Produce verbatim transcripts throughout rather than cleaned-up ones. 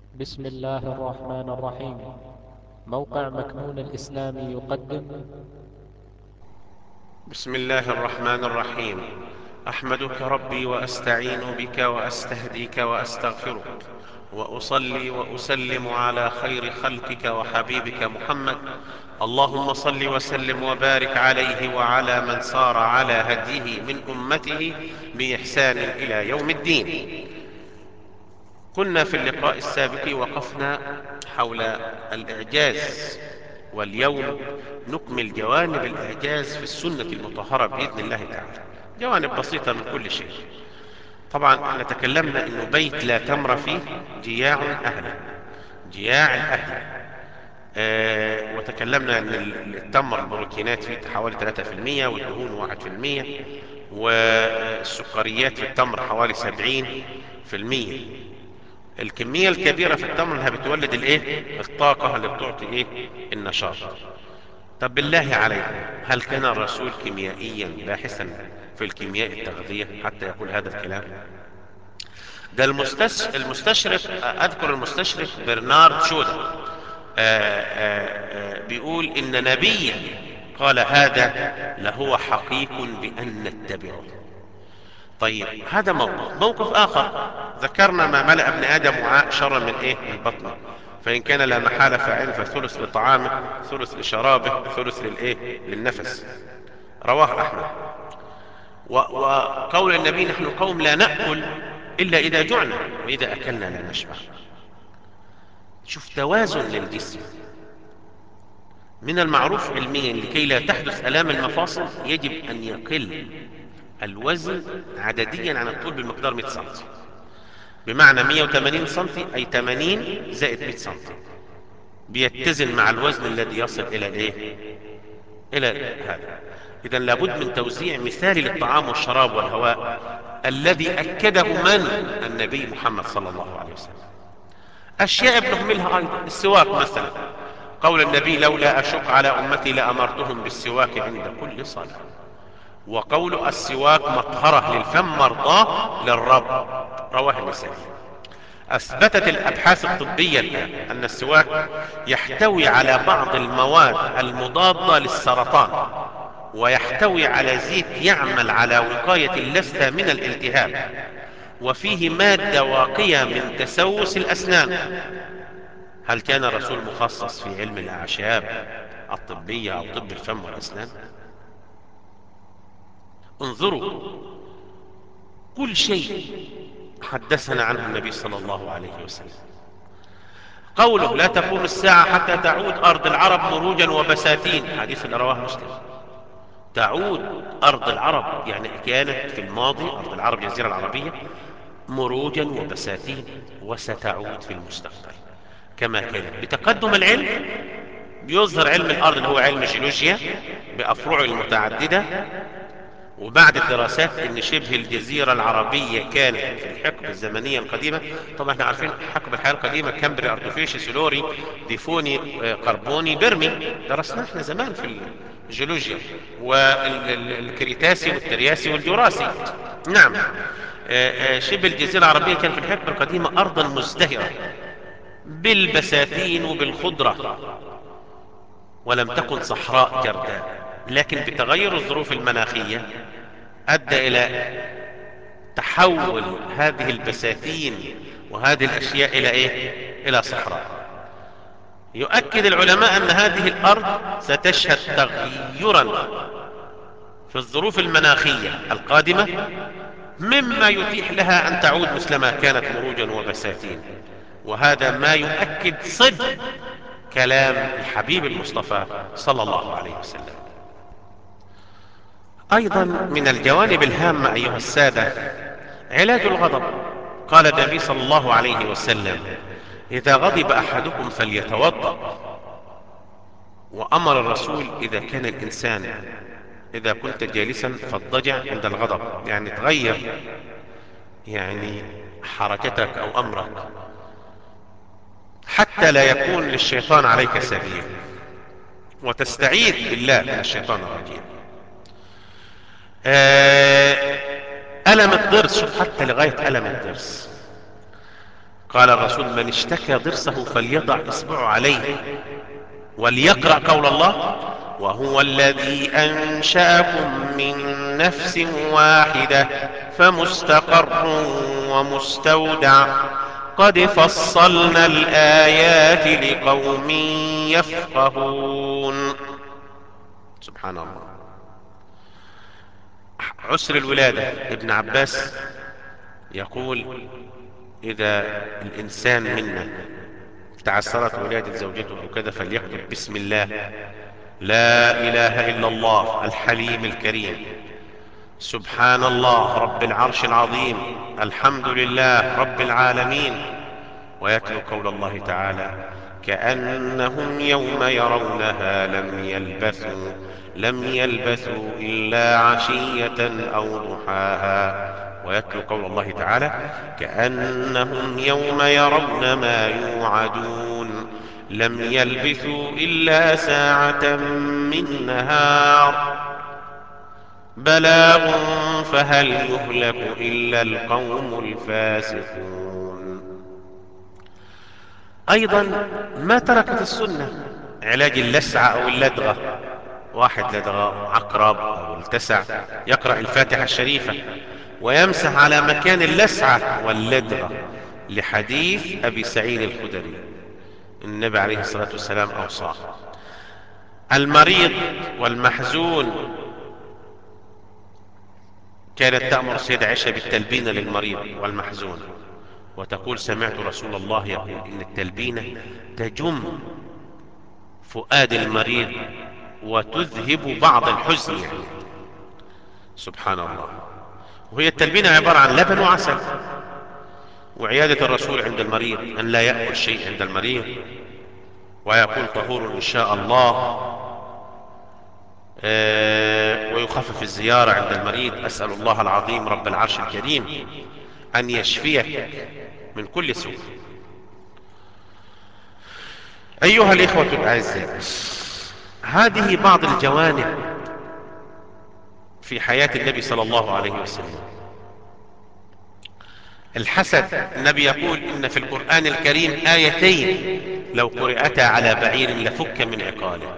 بسم الله الرحمن الرحيم. موقع مكنون الإسلامي يقدم. بسم الله الرحمن الرحيم. احمدك ربي واستعين بك واستهديك واستغفرك، واصلي واسلم على خير خلقك وحبيبك محمد. اللهم صل وسلم وبارك عليه وعلى من سار على هديه من امته باحسان الى يوم الدين. كنا في اللقاء السابق وقفنا حول الاعجاز، واليوم نكمل جوانب الاعجاز في السنة المطهرة باذن الله تعالى. جوانب بسيطة من كل شيء. طبعا احنا تكلمنا انه بيت لا تمر فيه جياع اهله، جياع الاهل. آه وتكلمنا ان ال- التمر البروتينات فيه حوالي ثلاثة في المية، والدهون واحد في المية، والسكريات في التمر حوالي سبعين في المية. الكمية الكبيرة في التمر انها بتولد الايه، الطاقة اللي بتعطي ايه، النشاط. طب بالله عليكم، هل كان الرسول كيميائيا باحثا في الكيمياء التغذية حتى يقول هذا الكلام؟ ده المستش... المستشرق، اذكر المستشرق برنارد شودا، آآ آآ بيقول ان نبيا قال هذا لهو حقيق بان نتبعه. طيب هذا موقف. موقف اخر، ذكرنا ما ملأ ابن ادم وعاء شرا من ايه، من بطنه، فان كان لا محالة فاعل فثلث لطعامه، ثلث لشرابه، ثلث للايه، للنفس. رواه احمد. و- وقول النبي نحن قوم لا نأكل الا اذا جعنا، واذا اكلنا لا نشبع. شوف توازن للجسم. من المعروف علميا لكي لا تحدث الام المفاصل يجب ان يقل الوزن عدديا عن الطول بالمقدار مئة سنتي. بمعنى مئة وثمانين سنتي اي ثمانين زائد مئة سنتي بيتزن مع الوزن الذي يصل الى الايه، الى هذا. اذا لابد من توزيع مثالي للطعام والشراب والهواء الذي اكده من؟ النبي محمد صلى الله عليه وسلم. اشياء بنهملها ايضا، السواك مثلا. قول النبي لولا اشق على امتي لامرتهم بالسواك عند كل صلاة. وقول السواك مطهرة للفم مرضاة للرب، رواه النسائي. اثبتت الابحاث الطبية الان ان السواك يحتوي على بعض المواد المضادة للسرطان، ويحتوي على زيت يعمل على وقاية اللثة من الالتهاب، وفيه مادة واقية من تسوس الاسنان. هل كان الرسول مخصص في علم الاعشاب الطبية او طب الفم والاسنان؟ انظروا، كل شيء حدثنا عنه النبي صلى الله عليه وسلم. قوله لا تقوم الساعة حتى تعود أرض العرب مروجا وبساتين، حديث اللي رواه مسلم. تعود أرض العرب يعني كانت في الماضي أرض العرب الجزيرة العربية مروجا وبساتين، وستعود في المستقبل كما كانت. بتقدم العلم بيظهر علم الأرض اللي هو علم الجيولوجيا بأفرعه المتعددة، وبعد الدراسات ان شبه الجزيرة العربية كانت في الحقبة الزمنية القديمة. طبعا احنا عارفين حقبة الحياة القديمة: كامبري، ارتوفيشي، سيلوري، ديفوني، آه، قربوني، برمي. درسناه احنا زمان في الجيولوجيا. والكريتاسي والترياسي والجوراسي. نعم. آه، آه، شبه الجزيرة العربية كان في الحقبة القديمة ارضا مزدهرة بالبساتين وبالخضرة، ولم تكن صحراء جرداء. لكن بتغير الظروف المناخية ادى الى تحول هذه البساتين وهذه الاشياء الى ايه، الى صحراء. يؤكد العلماء ان هذه الارض ستشهد تغيرا في الظروف المناخية القادمة، مما يتيح لها ان تعود مثلما كانت مروجا وبساتين. وهذا ما يؤكد صدق كلام الحبيب المصطفى صلى الله عليه وسلم. ايضا من الجوانب الهامة ايها السادة علاج الغضب. قال النبي صلى الله عليه وسلم اذا غضب احدكم فليتوضأ. وامر الرسول اذا كان الانسان، اذا كنت جالسا فاضطجع عند الغضب، يعني تغير يعني حركتك او امرك حتى لا يكون للشيطان عليك سبيل، وتستعيذ بالله من الشيطان الرجيم. آه، ألم الضرس، شوف حتى لغاية ألم الضرس قال الرسول: من اشتكى ضرسه فليضع إصبعه عليه وليقرأ قول الله: وهو الذي أنشأكم من نفس واحدة فمستقر ومستودع قد فصلنا الآيات لقوم يفقهون. سبحان الله. عسر الولادة، ابن عباس يقول: إذا الإنسان منا تعسرت ولادة زوجته أو كذا فليكتب: بسم الله، لا إله إلا الله الحليم الكريم، سبحان الله رب العرش العظيم، الحمد لله رب العالمين، ويتلو قول الله تعالى: كأنهم يوم يرونها لم يلبثوا لم يلبثوا إلا عشية أو ضحاها، ويتلو قول الله تعالى: كأنهم يوم يرون ما يوعدون لم يلبثوا إلا ساعة من نهار بلاغ فهل يهلك إلا القوم الفاسقون. أيضا ما تركت السنة علاج اللسعة أو اللدغة. واحد لدغ عقرب أو التسع، يقرأ الفاتحة الشريفة ويمسح على مكان اللسعة واللدغة، لحديث أبي سعيد الخدري النبي عليه الصلاة والسلام أوصاه. المريض والمحزون، كانت تأمر السيدة عائشة بالتلبين للمريض والمحزون، وتقول: سمعت رسول الله يقول إن التلبينة تجم فؤاد المريض وتذهب بعض الحزن يعني. سبحان الله. وهي التلبينة عبارة عن لبن وعسل. وعيادة الرسول عند المريض أن لا يأكل شيء عند المريض ويكون طهور إن شاء الله، آه ويخفف الزيارة عند المريض. أسأل الله العظيم رب العرش الكريم أن يشفيك من كل سوء. أيها الإخوة الأعزاء، هذه بعض الجوانب في حياة النبي صلى الله عليه وسلم. الحسد، النبي يقول: إن في القرآن الكريم آيتين لو قرأتا على بعير لفك من عقاله.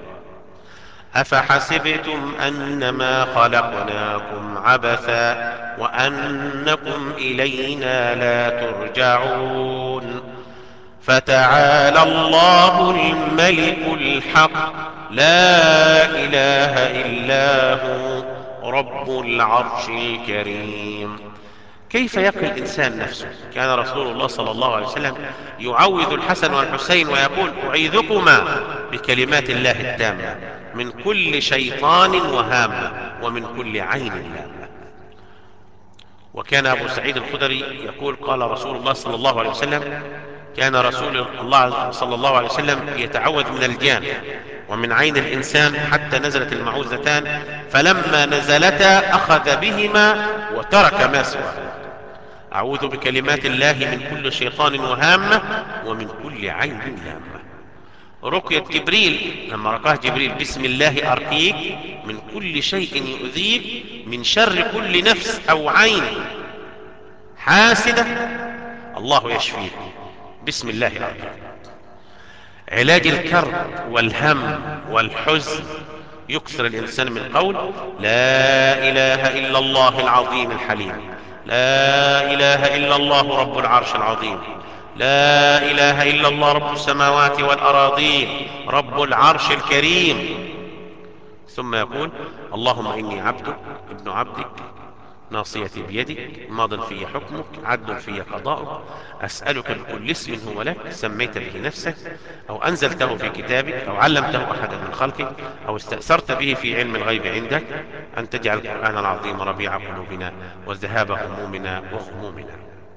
أفحسبتم أنما خلقناكم عبثا وأنكم إلينا لا ترجعون فتعالى الله الملك الحق لا إله إلا هو رب العرش الكريم. كيف يقي الإنسان نفسه؟ كان رسول الله صلى الله عليه وسلم يعوذ الحسن والحسين ويقول: أعيذكما بكلمات الله التامة من كل شيطان وهامة ومن كل عين لامة. وكان أبو سعيد الخدري يقول: قال رسول الله صلى الله عليه وسلم: كان رسول الله صلى الله عليه وسلم يتعوذ من الجان ومن عين الإنسان حتى نزلت المعوذتان، فلما نزلتا أخذ بهما وترك ما سواهما. أعوذ بكلمات الله من كل شيطان وهامة ومن كل عين لامة. رقية جبريل، لما رقاه جبريل: بسم الله أرقيك من كل شيء يؤذيك من شر كل نفس أو عين حاسدة الله يشفيك، بسم الله أرقيك. علاج الكرب والهم والحزن، يكثر الإنسان من قول: لا إله إلا الله العظيم الحليم، لا إله إلا الله رب العرش العظيم، لا إله إلا الله رب السماوات والأراضين رب العرش الكريم. ثم يقول: اللهم إني عبدك ابن عبدك ناصيتي بيدك ماض في حكمك عدل في قضاؤك أسألك بكل اسم هو لك سميت به نفسك أو أنزلته في كتابك أو علمته أحدا من خلقك أو استأثرت به في علم الغيب عندك أن تجعل القرآن العظيم ربيع قلوبنا وذهاب همومنا وغمومنا.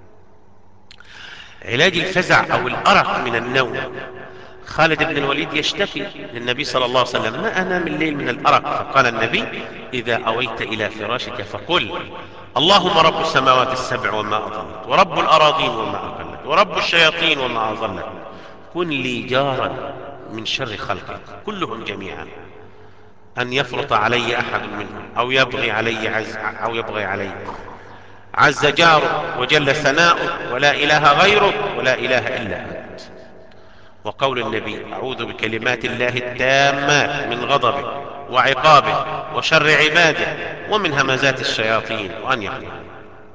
علاج الفزع أو الأرق من النوم، خالد بن الوليد يشتكي للنبي صلى الله عليه وسلم: ما أنام الليل من الأرق. فقال النبي: إذا أويت إلى فراشك فقل: اللهم رب السماوات السبع وما أضلت ورب الأراضين وما أقلت ورب الشياطين وما أضلت كن لي جارا من شر خلقك كلهم جميعا، أن يفرط علي أحد منهم أو يبغي علي عز أو يبغي علي عز جارك وجل ثناؤك ولا إله غيرك ولا إله إلا أنت. وقول النبي أعوذ بكلمات الله التامات من غضبه وعقابه وشر عباده ومن همزات الشياطين وأن يحضرون.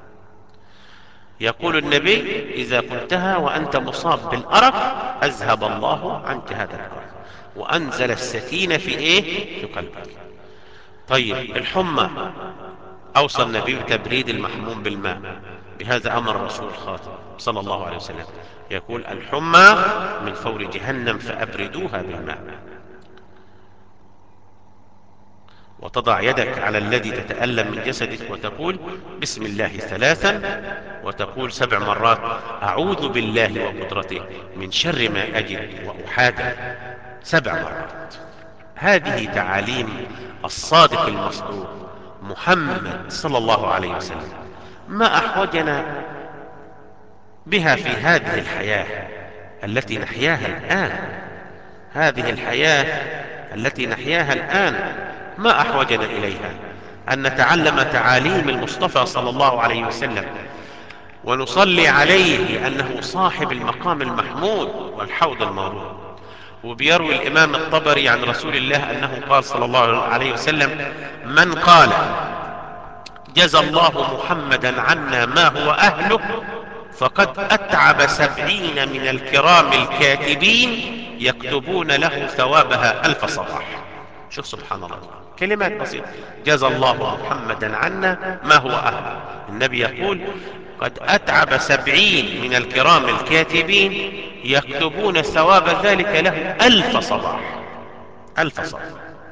يقول النبي إذا قلتها وأنت مصاب بالأرق أذهب الله عنك هذا الأرق وأنزل السكينة في إيه؟ في قلبك. طيب الحمى أوصى النبي بتبريد المحموم بالماء، بهذا أمر الرسول الخاتم صلى الله عليه وسلم، يقول الحمى من فور جهنم فأبردوها بالماء. وتضع يدك على الذي تتألم من جسدك وتقول بسم الله ثلاثا، وتقول سبع مرات أعوذ بالله وقدرته من شر ما أجد وأحاذر، سبع مرات. هذه تعاليم الصادق المصدوق محمد صلى الله عليه وسلم، ما أحوجنا بها في هذه الحياة التي نحياها الآن. هذه الحياة التي نحياها الآن ما أحوجنا إليها أن نتعلم تعاليم المصطفى صلى الله عليه وسلم ونصلي عليه لأنه صاحب المقام المحمود والحوض المورود. وبيروي الإمام الطبري عن رسول الله أنه قال صلى الله عليه وسلم من قال جزى الله محمدا عنا ما هو أهله فقد أتعب سبعين من الكرام الكاتبين يكتبون له ثوابها ألف صباح. شوف سبحان الله، كلمات بسيطة، جزى الله محمدا عنا ما هو أهله. النبي يقول قد أتعب سبعين من الكرام الكاتبين يكتبون ثواب ذلك له ألف صباح، ألف صباح.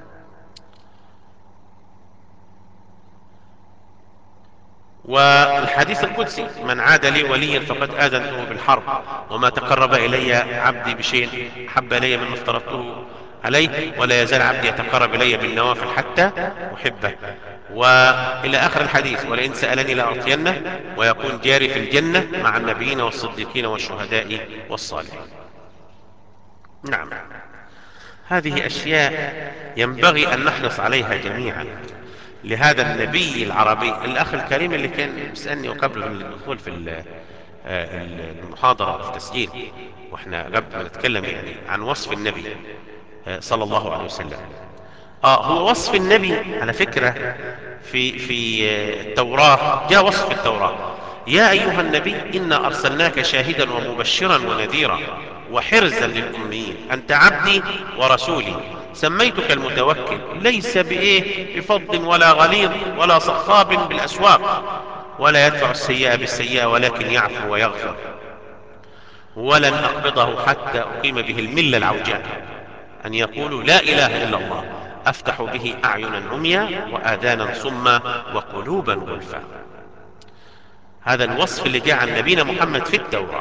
والحديث القدسي من عاد لي وليا فقد آذنته بالحرب وما تقرب إلي عبدي بشيء أحب إلي مما افترضته عليه ولا يزال عبدي يتقرب إلي بالنوافل حتى أحبه، وإلى آخر الحديث. ولئن سألني لأعطينه ويكون جاري في الجنة مع النبيين والصديقين والشهداء والصالحين. نعم، هذه أشياء ينبغي أن نحرص عليها جميعا لهذا النبي العربي. الأخ الكريم اللي كان بيسألني وقبل الدخول في المحاضرة وفي التسجيل واحنا قبل ما نتكلم يعني عن وصف النبي صلى الله عليه وسلم، اه هو وصف النبي على فكرة في في التوراة جاء وصف التوراة يا أيها النبي إنا أرسلناك شاهدا ومبشرا ونذيرا وحرزا للأميين أنت عبدي ورسولي سميتك المتوكل ليس بإيه بفض ولا غليظ ولا صخاب بالأسواق ولا يدفع السيئة بالسيئة ولكن يعفو ويغفر ولن أقبضه حتى أقيم به الملة العوجاء أن يقولوا لا إله إلا الله أفتح به أعينا عميا وآذانا صما وقلوبا غلفا. هذا الوصف اللي جاء عن نبينا محمد في التوراة.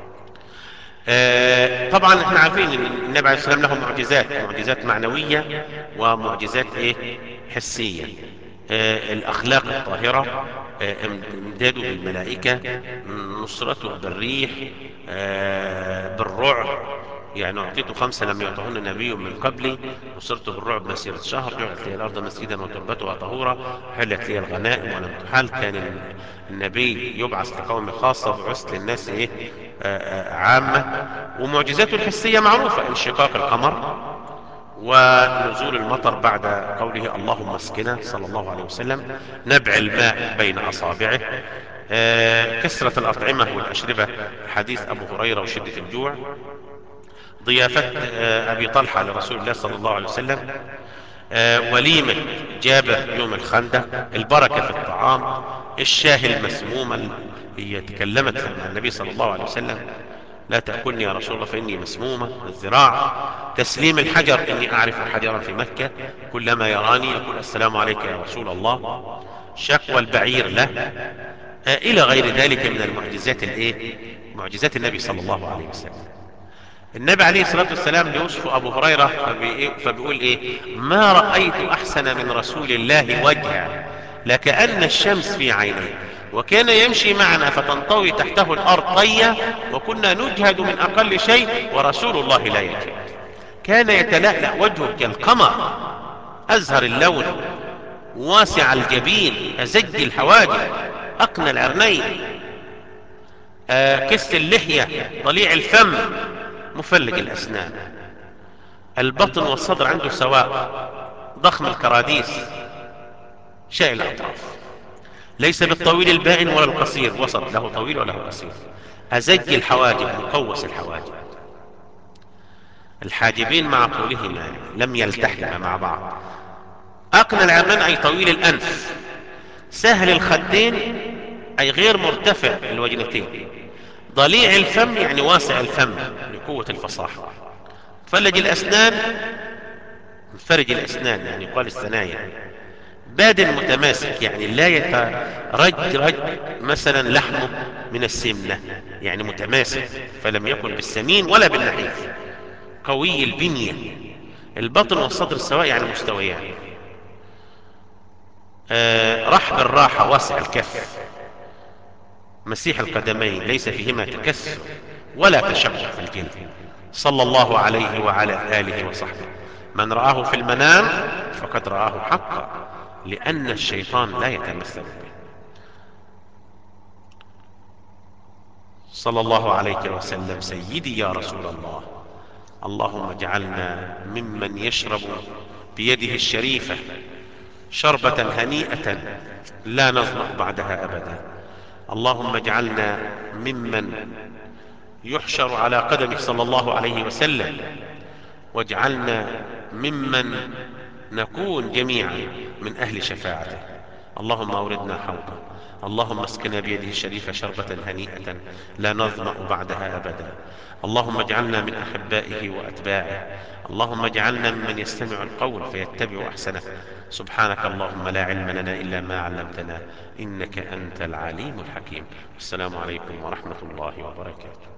آه طبعا احنا عارفين ان النبي عليه السلام له معجزات، معجزات معنوية ومعجزات ايه حسية. آه الاخلاق الطاهرة، آه امداده بالملائكة، نصرته بالريح، آه بالرعب، يعني أعطيت خمسة لم يعطهن نبي من قبلي، نصرت بالرعب مسيرة شهر، جعلت لي الأرض مسجدا وتربتها طهورا، حلت لي الغنائم ولم تحل. كان النبي يبعث لقوم خاصة بعثت للناس إيه آآ آآ عامة. ومعجزاته الحسية معروفة، انشقاق القمر ونزول المطر بعد قوله اللهم اسقنا صلى الله عليه وسلم، نبع الماء بين أصابعه، كثرة الأطعمة والأشربة حديث أبو هريرة وشدة الجوع، ضيافة أبي طلحة لرسول الله صلى الله عليه وسلم، وليمة جابر يوم الخندق، البركة في الطعام، الشاه المسمومة هي تكلمت مع النبي صلى الله عليه وسلم لا تأكلني يا رسول الله فإني مسمومة، الذراع، تسليم الحجر إني أعرف حجرا في مكة كلما يراني يقول السلام عليك يا رسول الله، شكوى البعير له، إلى غير ذلك من المعجزات الإيه معجزات النبي صلى الله عليه وسلم. النبي عليه الصلاة والسلام بيوصف أبو هريرة فبيقول إيه ما رأيت أحسن من رسول الله وجها لكأن الشمس في عينيه وكان يمشي معنا فتنطوي تحته الأرض طية وكنا نجهد من أقل شيء ورسول الله لا يجهد. كان يتلألأ وجهه كالقمر أزهر اللون واسع الجبين أزج الحواجب أقنى العرنين، آه كس اللحية، ضليع الفم، مفلج الأسنان. البطن والصدر عنده سواء، ضخم الكراديس، شائع الأطراف. ليس بالطويل البائن ولا القصير، وسط، له طويل وله قصير. أزج الحواجب، مقوس الحواجب. الحاجبين مع طولهما، يعني لم يلتحما مع بعض. أقنى العرنين أي طويل الأنف. سهل الخدين أي غير مرتفع الوجنتين. ضليع الفم يعني واسع الفم لقوة الفصاحة. مفلج الأسنان، منفرج الأسنان يعني يقال الثنايا. باد متماسك يعني لا يترج رج مثلا لحمه من السمنة، يعني متماسك فلم يكن بالسمين ولا بالنحيف. قوي البنية. البطن والصدر سواء يعني مستويان. آه رحب الراحة، واسع الكف. مسيح القدمين، ليس فيهما تكسر ولا تشبع في الجلد. صلى الله عليه وعلى آله وصحبه. من رآه في المنام فقد رآه حقا، لأن الشيطان لا يتمثل به. صلى الله عليك وسلم سيدي يا رسول الله. اللهم اجعلنا ممن يشرب بيده الشريفة شربة هنيئة لا نظمأ بعدها أبدا. اللهم اجعلنا ممن يحشر على قدمه صلى الله عليه وسلم، واجعلنا ممن نكون جميعا من أهل شفاعته. اللهم أوردنا حوضه. اللهم اسقنا بيده الشريفة شربة هنيئة لا نظمأ بعدها أبدا. اللهم اجعلنا من أحبائه وأتباعه. اللهم اجعلنا ممن يستمع القول فيتبع أحسنه. سبحانك اللهم لا علم لنا إلا ما علمتنا، إنك أنت العليم الحكيم. السلام عليكم ورحمة الله وبركاته.